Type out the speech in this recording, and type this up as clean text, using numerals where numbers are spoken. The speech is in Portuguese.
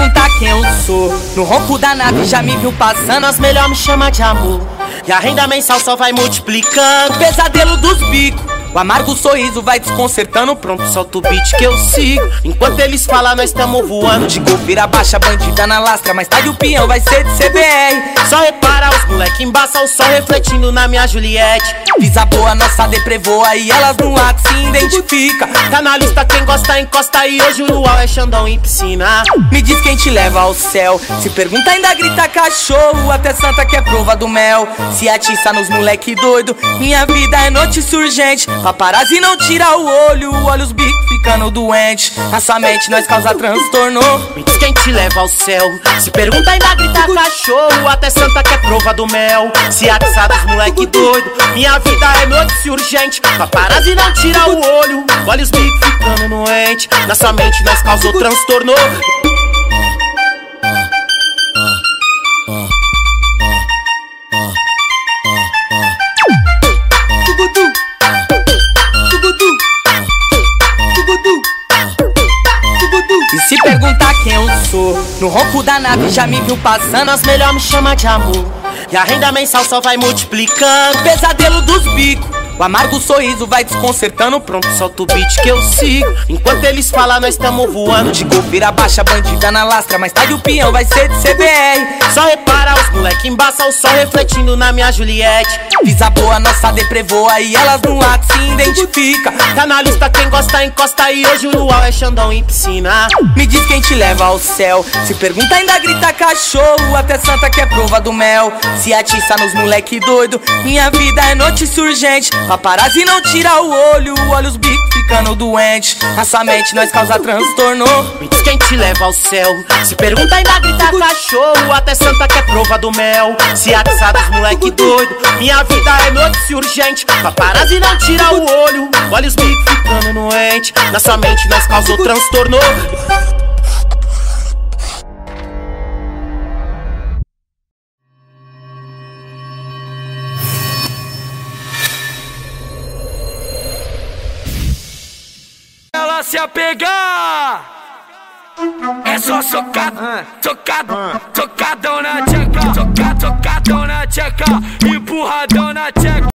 perguntar quem eu sou, no ronco da nave já me viu passando. As melhor me chama de amor, e a renda mensal só vai multiplicando. Pesadelo dos bicos, o amargo sorriso vai desconcertando. Pronto, Solta o beat que eu sigo, enquanto eles falam nós tamo voando. de golpeira baixa, bandida na lastra, mais tarde o peão vai ser de CBR. Só repara, os moleque embaça o sol refletindo na minha Juliette. Pisa boa, nossa deprê voa e elas no ato se identifica. Tá na lista quem gosta, encosta e hoje o luau é Xandão em piscina. Me diz quem te leva ao céu, se pergunta ainda grita cachorro. Até Santa que é prova do mel, se atiça nos moleque doido. Minha vida é notícia urgente, paparazzi não tira o olho. Olha os bicos ficando doente, na sua mente nós causa transtorno. Me diz quem te leva ao céu, se pergunta ainda grita cachorro. Até Santa que é prova do mel, se atiça dos moleque doido. Minha vida é notícia urgente, paparazzi não tira o olho. Olha os bicos ficando doente, na sua mente nós causou transtorno. E se perguntar quem eu sou, no ronco da nave já me viu passando. As melhor me chama de amor, e a renda mensal só vai multiplicando. Pesadelo dos bicos, o amargo sorriso vai desconcertando. Pronto, Solta o beat que eu sigo, enquanto eles falam nós tamo voando. de golpeira baixa, bandida na lastra, mais tarde o peão vai ser de CBR. Só repara, os moleque embaça o sol refletindo na minha Juliette. Pisa boa, nossa deprê voa e elas no ato se identifica. Tá na lista quem gosta, encosta e hoje o luau é Xandão em piscina. Me diz quem te leva ao céu, se pergunta ainda grita cachorro. Até Santa que é prova do mel, se atiça nos moleque doido. Minha vida é notícia urgente, paparazzi não tira o olho. Olha os bicos ficando doente, na sua mente nós causa transtorno. Me diz quem te leva ao céu, se pergunta ainda grita cachorro. Até Santa que é prova do mel, se atiça dos moleque doido. Minha vida é notícia urgente, paparazzi não tira o olho. Olha os bicos ficando doente, na sua mente nós causou transtorno. Ela se apegar, é só socado, socado, socadão na tcheca, socadão na tcheca, empurradão na tcheca.